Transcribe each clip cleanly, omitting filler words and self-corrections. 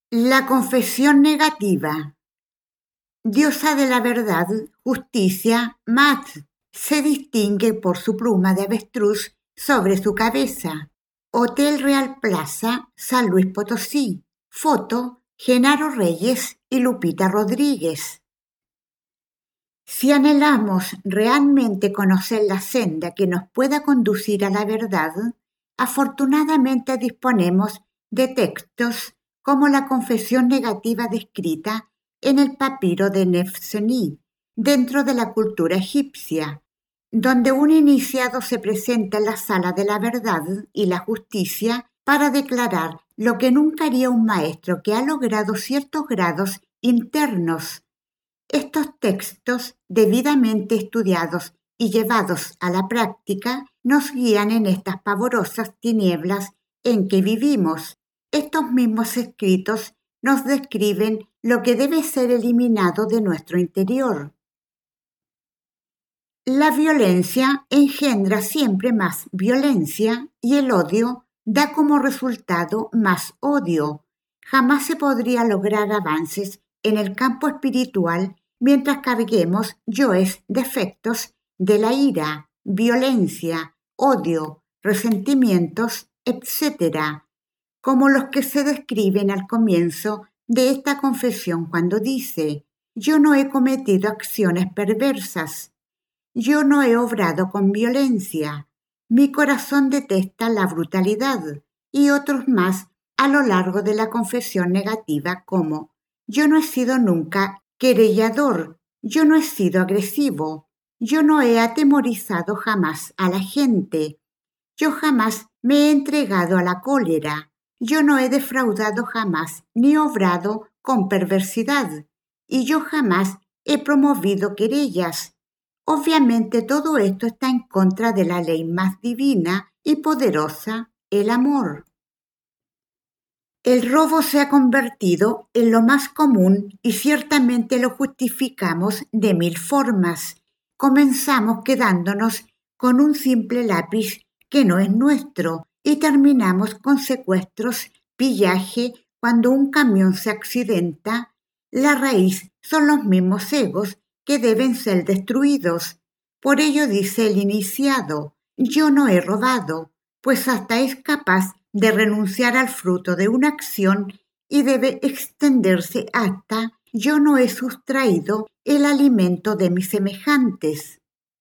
La confesión negativa. Diosa de la verdad, justicia, Mat, se distingue por su pluma de avestruz sobre su cabeza. Hotel Real Plaza, San Luis Potosí. Foto, Genaro Reyes y Lupita Rodríguez. Si anhelamos realmente conocer la senda que nos pueda conducir a la verdad, afortunadamente disponemos de textos como la confesión negativa descrita en el papiro de Nefseni, dentro de la cultura egipcia, donde un iniciado se presenta en la sala de la verdad y la justicia para declarar lo que nunca haría un maestro que ha logrado ciertos grados internos. Estos textos, debidamente estudiados y llevados a la práctica, nos guían en estas pavorosas tinieblas en que vivimos. Estos mismos escritos nos describen lo que debe ser eliminado de nuestro interior. La violencia engendra siempre más violencia y el odio da como resultado más odio. Jamás se podría lograr avances en el campo espiritual mientras carguemos yoes defectos de la ira, violencia, odio, resentimientos, etc., como los que se describen al comienzo de esta confesión cuando dice: yo no he cometido acciones perversas, yo no he obrado con violencia, mi corazón detesta la brutalidad, y otros más a lo largo de la confesión negativa como: yo no he sido nunca querellador, yo no he sido agresivo, yo no he atemorizado jamás a la gente, yo jamás me he entregado a la cólera, yo no he defraudado jamás ni obrado con perversidad, y yo jamás he promovido querellas. Obviamente todo esto está en contra de la ley más divina y poderosa, el amor. El robo se ha convertido en lo más común y ciertamente lo justificamos de mil formas. Comenzamos quedándonos con un simple lápiz que no es nuestro y terminamos con secuestros, pillaje. Cuando un camión se accidenta, la raíz son los mismos egos que deben ser destruidos. Por ello dice el iniciado: yo no he robado, pues hasta es capaz de renunciar al fruto de una acción y debe extenderse hasta: yo no he sustraído el alimento de mis semejantes.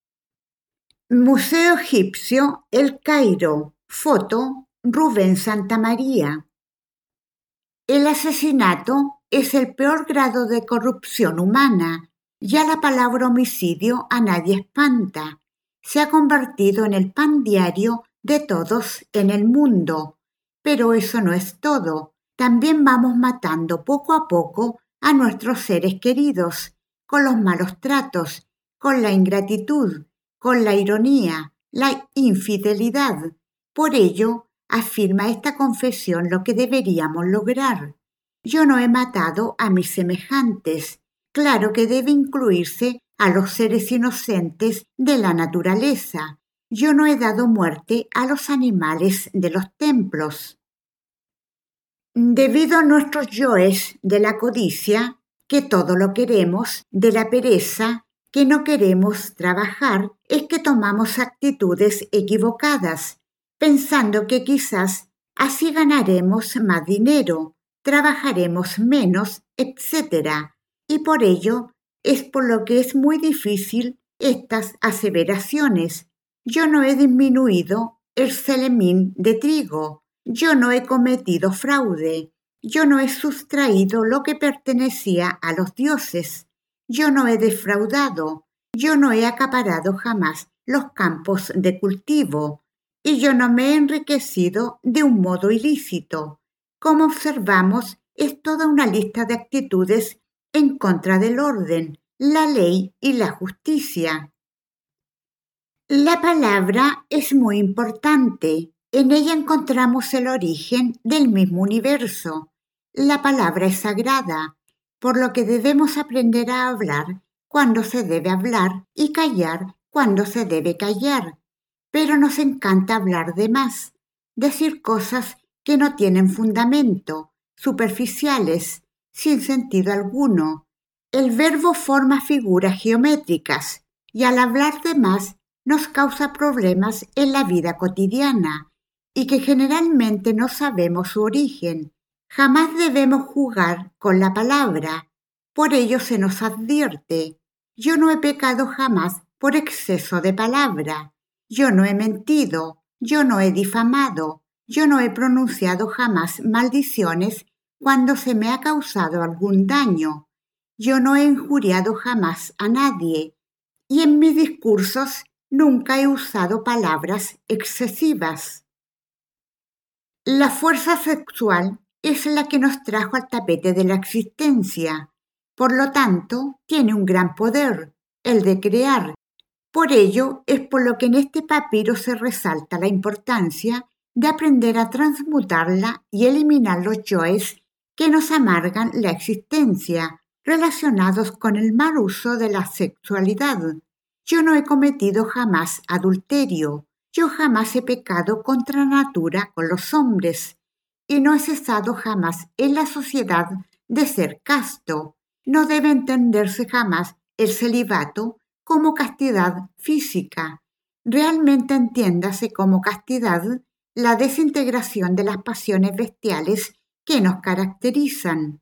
Museo Egipcio, El Cairo. Foto, Rubén Santamaría. El asesinato es el peor grado de corrupción humana. Ya la palabra homicidio a nadie espanta. Se ha convertido en el pan diario de todos en el mundo. Pero eso no es todo. También vamos matando poco a poco a nuestros seres queridos, con los malos tratos, con la ingratitud, con la ironía, la infidelidad. Por ello, afirma esta confesión lo que deberíamos lograr. Yo no he matado a mis semejantes. Claro que debe incluirse a los seres inocentes de la naturaleza. Yo no he dado muerte a los animales de los templos. Debido a nuestros yoes de la codicia, que todo lo queremos, de la pereza, que no queremos trabajar, es que tomamos actitudes equivocadas, pensando que quizás así ganaremos más dinero, trabajaremos menos, etc. Y por ello es por lo que es muy difícil estas aseveraciones. Yo no he disminuido el selemín de trigo, yo no he cometido fraude, yo no he sustraído lo que pertenecía a los dioses, yo no he defraudado, yo no he acaparado jamás los campos de cultivo, y yo no me he enriquecido de un modo ilícito. Como observamos, es toda una lista de actitudes en contra del orden, la ley y la justicia. La palabra es muy importante. En ella encontramos el origen del mismo universo. La palabra es sagrada, por lo que debemos aprender a hablar cuando se debe hablar y callar cuando se debe callar. Pero nos encanta hablar de más, decir cosas que no tienen fundamento, superficiales, sin sentido alguno. El verbo forma figuras geométricas y al hablar de más nos causa problemas en la vida cotidiana y que generalmente no sabemos su origen. Jamás debemos jugar con la palabra. Por ello se nos advierte: yo no he pecado jamás por exceso de palabra. Yo no he mentido, yo no he difamado, yo no he pronunciado jamás maldiciones cuando se me ha causado algún daño. Yo no he injuriado jamás a nadie y en mis discursos nunca he usado palabras excesivas. La fuerza sexual es la que nos trajo al tapete de la existencia. Por lo tanto, tiene un gran poder, el de crear. Por ello es por lo que en este papiro se resalta la importancia de aprender a transmutarla y eliminar los yoes que nos amargan la existencia, relacionados con el mal uso de la sexualidad. Yo no he cometido jamás adulterio, yo jamás he pecado contra natura con los hombres, y no he cesado jamás en la sociedad de ser casto. No debe entenderse jamás el celibato como castidad física. Realmente entiéndase como castidad la desintegración de las pasiones bestiales que nos caracterizan.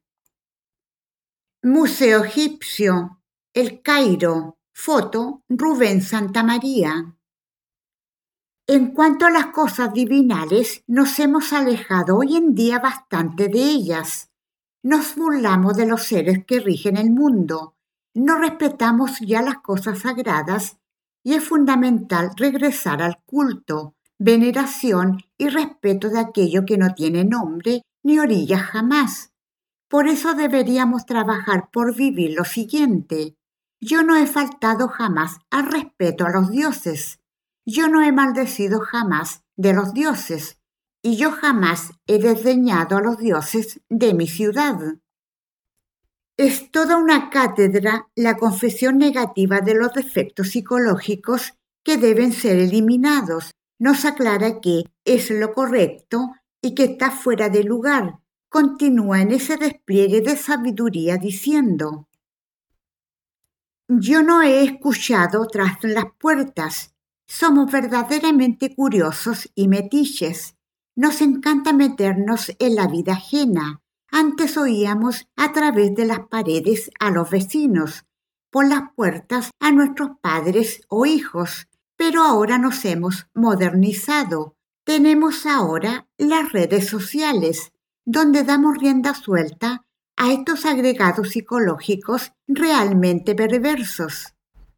Museo Egipcio, El Cairo, foto Rubén Santamaría. En cuanto a las cosas divinales, nos hemos alejado hoy en día bastante de ellas. Nos burlamos de los seres que rigen el mundo. No respetamos ya las cosas sagradas y es fundamental regresar al culto, veneración y respeto de aquello que no tiene nombre ni orilla jamás. Por eso deberíamos trabajar por vivir lo siguiente: yo no he faltado jamás al respeto a los dioses, yo no he maldecido jamás de los dioses, y yo jamás he desdeñado a los dioses de mi ciudad. Es toda una cátedra la confesión negativa de los defectos psicológicos que deben ser eliminados. Nos aclara que es lo correcto y que está fuera de lugar. Continúa en ese despliegue de sabiduría diciendo: yo no he escuchado tras las puertas. Somos verdaderamente curiosos y metiches. Nos encanta meternos en la vida ajena. Antes oíamos a través de las paredes a los vecinos, por las puertas a nuestros padres o hijos, pero ahora nos hemos modernizado. Tenemos ahora las redes sociales, donde damos rienda suelta a estos agregados psicológicos realmente perversos.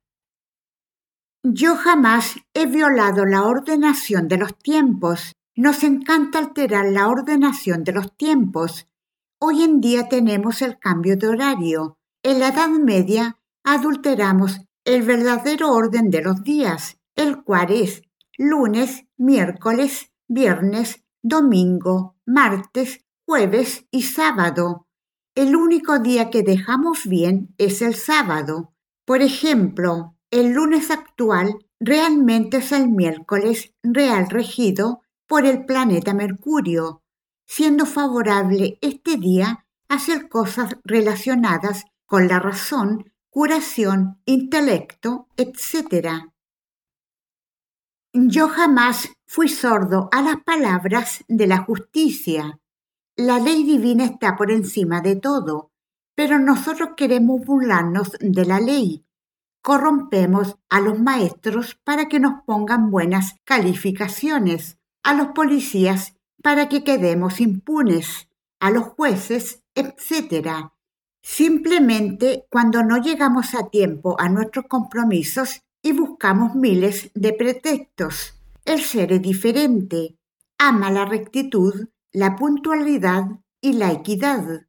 Yo jamás he violado la ordenación de los tiempos. Nos encanta alterar la ordenación de los tiempos. Hoy en día tenemos el cambio de horario. En la Edad Media adulteramos el verdadero orden de los días, el cual es lunes, miércoles, viernes, domingo, martes, jueves y sábado. El único día que dejamos bien es el sábado. Por ejemplo, el lunes actual realmente es el miércoles real regido por el planeta Mercurio, siendo favorable este día a hacer cosas relacionadas con la razón, curación, intelecto, etc. Yo jamás fui sordo a las palabras de la justicia. La ley divina está por encima de todo, pero nosotros queremos burlarnos de la ley. Corrompemos a los maestros para que nos pongan buenas calificaciones, a los policías para que quedemos impunes, a los jueces, etc. Simplemente cuando no llegamos a tiempo a nuestros compromisos y buscamos miles de pretextos. El ser es diferente, ama la rectitud, la puntualidad y la equidad.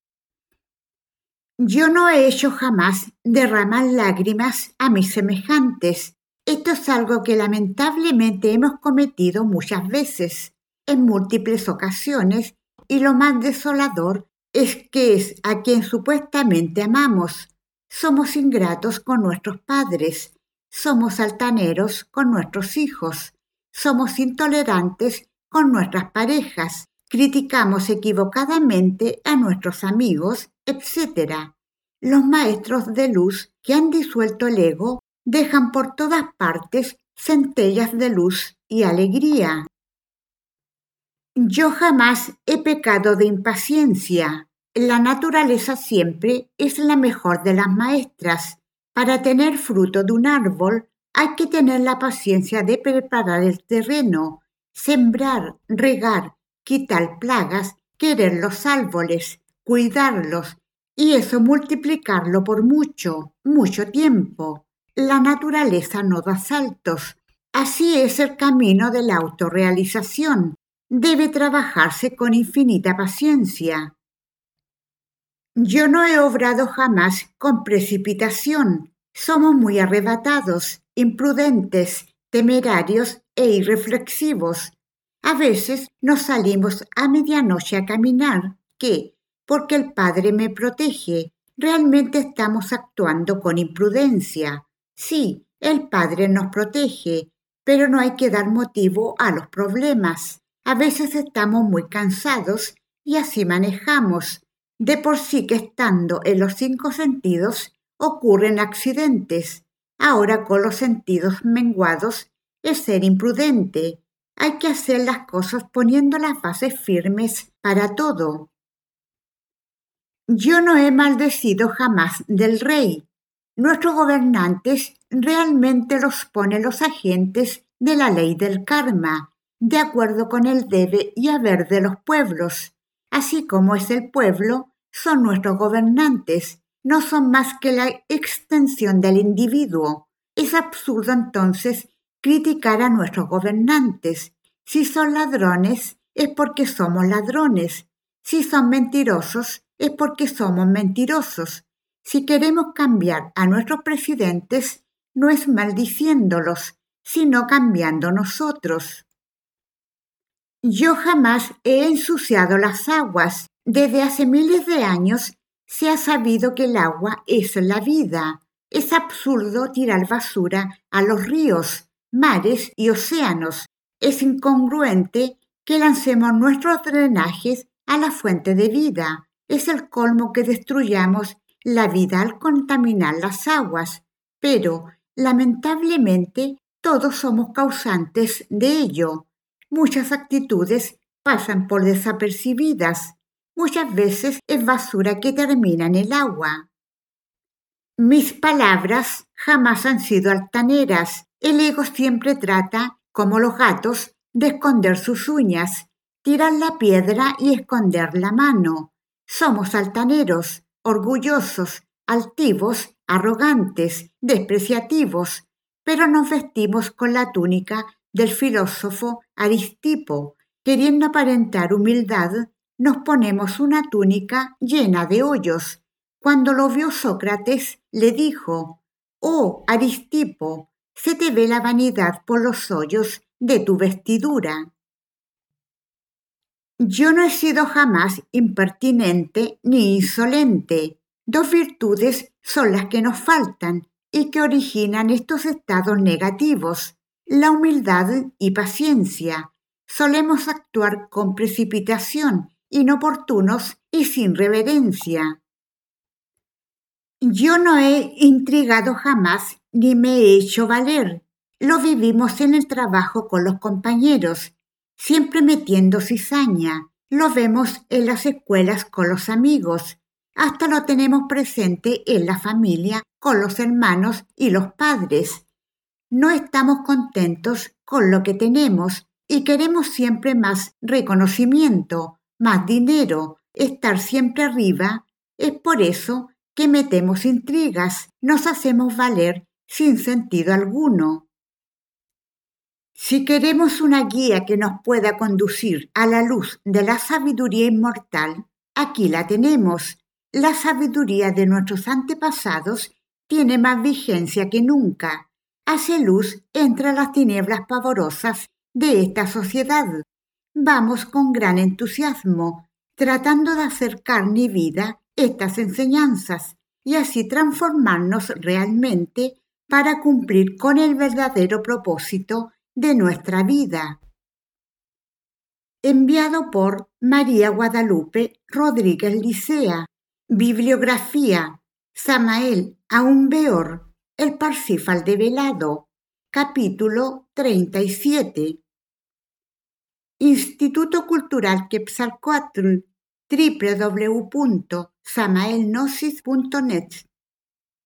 Yo no he hecho jamás derramar lágrimas a mis semejantes. Esto es algo que lamentablemente hemos cometido muchas veces, en múltiples ocasiones, y lo más desolador es que es a quien supuestamente amamos. Somos ingratos con nuestros padres, somos altaneros con nuestros hijos, somos intolerantes con nuestras parejas, criticamos equivocadamente a nuestros amigos, etc. Los maestros de luz que han disuelto el ego dejan por todas partes centellas de luz y alegría. Yo jamás he pecado de impaciencia. La naturaleza siempre es la mejor de las maestras. Para tener fruto de un árbol hay que tener la paciencia de preparar el terreno, sembrar, regar, quitar plagas, querer los árboles, cuidarlos, y eso multiplicarlo por mucho, mucho tiempo. La naturaleza no da saltos. Así es el camino de la autorrealización. Debe trabajarse con infinita paciencia. Yo no he obrado jamás con precipitación. Somos muy arrebatados, imprudentes, temerarios e irreflexivos. A veces nos salimos a medianoche a caminar, que, porque el Padre me protege, realmente estamos actuando con imprudencia. Sí, el Padre nos protege, pero no hay que dar motivo a los problemas. A veces estamos muy cansados y así manejamos. De por sí que estando en los 5 sentidos ocurren accidentes. Ahora con los sentidos menguados es ser imprudente. Hay que hacer las cosas poniendo las bases firmes para todo. Yo no he maldecido jamás del rey. Nuestros gobernantes realmente los ponen los agentes de la ley del karma, de acuerdo con el debe y haber de los pueblos. Así como es el pueblo, son nuestros gobernantes, no son más que la extensión del individuo. Es absurdo entonces criticar a nuestros gobernantes. Si son ladrones, es porque somos ladrones. Si son mentirosos, es porque somos mentirosos. Si queremos cambiar a nuestros presidentes, no es maldiciéndolos, sino cambiando nosotros. Yo jamás he ensuciado las aguas. Desde hace miles de años se ha sabido que el agua es la vida. Es absurdo tirar basura a los ríos, mares y océanos. Es incongruente que lancemos nuestros drenajes a la fuente de vida. Es el colmo que destruyamos la vida al contaminar las aguas. Pero, lamentablemente, todos somos causantes de ello. Muchas actitudes pasan por desapercibidas. Muchas veces es basura que termina en el agua. Mis palabras jamás han sido altaneras. El ego siempre trata, como los gatos, de esconder sus uñas, tirar la piedra y esconder la mano. Somos altaneros, orgullosos, altivos, arrogantes, despreciativos, pero nos vestimos con la túnica del filósofo Aristipo. Queriendo aparentar humildad, nos ponemos una túnica llena de hoyos. Cuando lo vio Sócrates, le dijo: «Oh, Aristipo, se te ve la vanidad por los hoyos de tu vestidura». Yo no he sido jamás impertinente ni insolente. 2 virtudes son las que nos faltan y que originan estos estados negativos: la humildad y paciencia. Solemos actuar con precipitación, inoportunos y sin reverencia. Yo no he intrigado jamás ni me he hecho valer. Lo vivimos en el trabajo con los compañeros, siempre metiendo cizaña. Lo vemos en las escuelas con los amigos. Hasta lo tenemos presente en la familia con los hermanos y los padres. No estamos contentos con lo que tenemos y queremos siempre más reconocimiento, más dinero, estar siempre arriba. Es por eso que metemos intrigas, nos hacemos valer sin sentido alguno. Si queremos una guía que nos pueda conducir a la luz de la sabiduría inmortal, aquí la tenemos. La sabiduría de nuestros antepasados tiene más vigencia que nunca. Hace luz entre las tinieblas pavorosas de esta sociedad. Vamos con gran entusiasmo, tratando de hacer carne y vida estas enseñanzas y así transformarnos realmente para cumplir con el verdadero propósito de nuestra vida. enviado por María Guadalupe Rodríguez Licea. Bibliografía: Samael Aún Beor, El Parsifal develado, capítulo 37. Instituto Cultural Quetzalcóatl, www.samaelgnosis.net.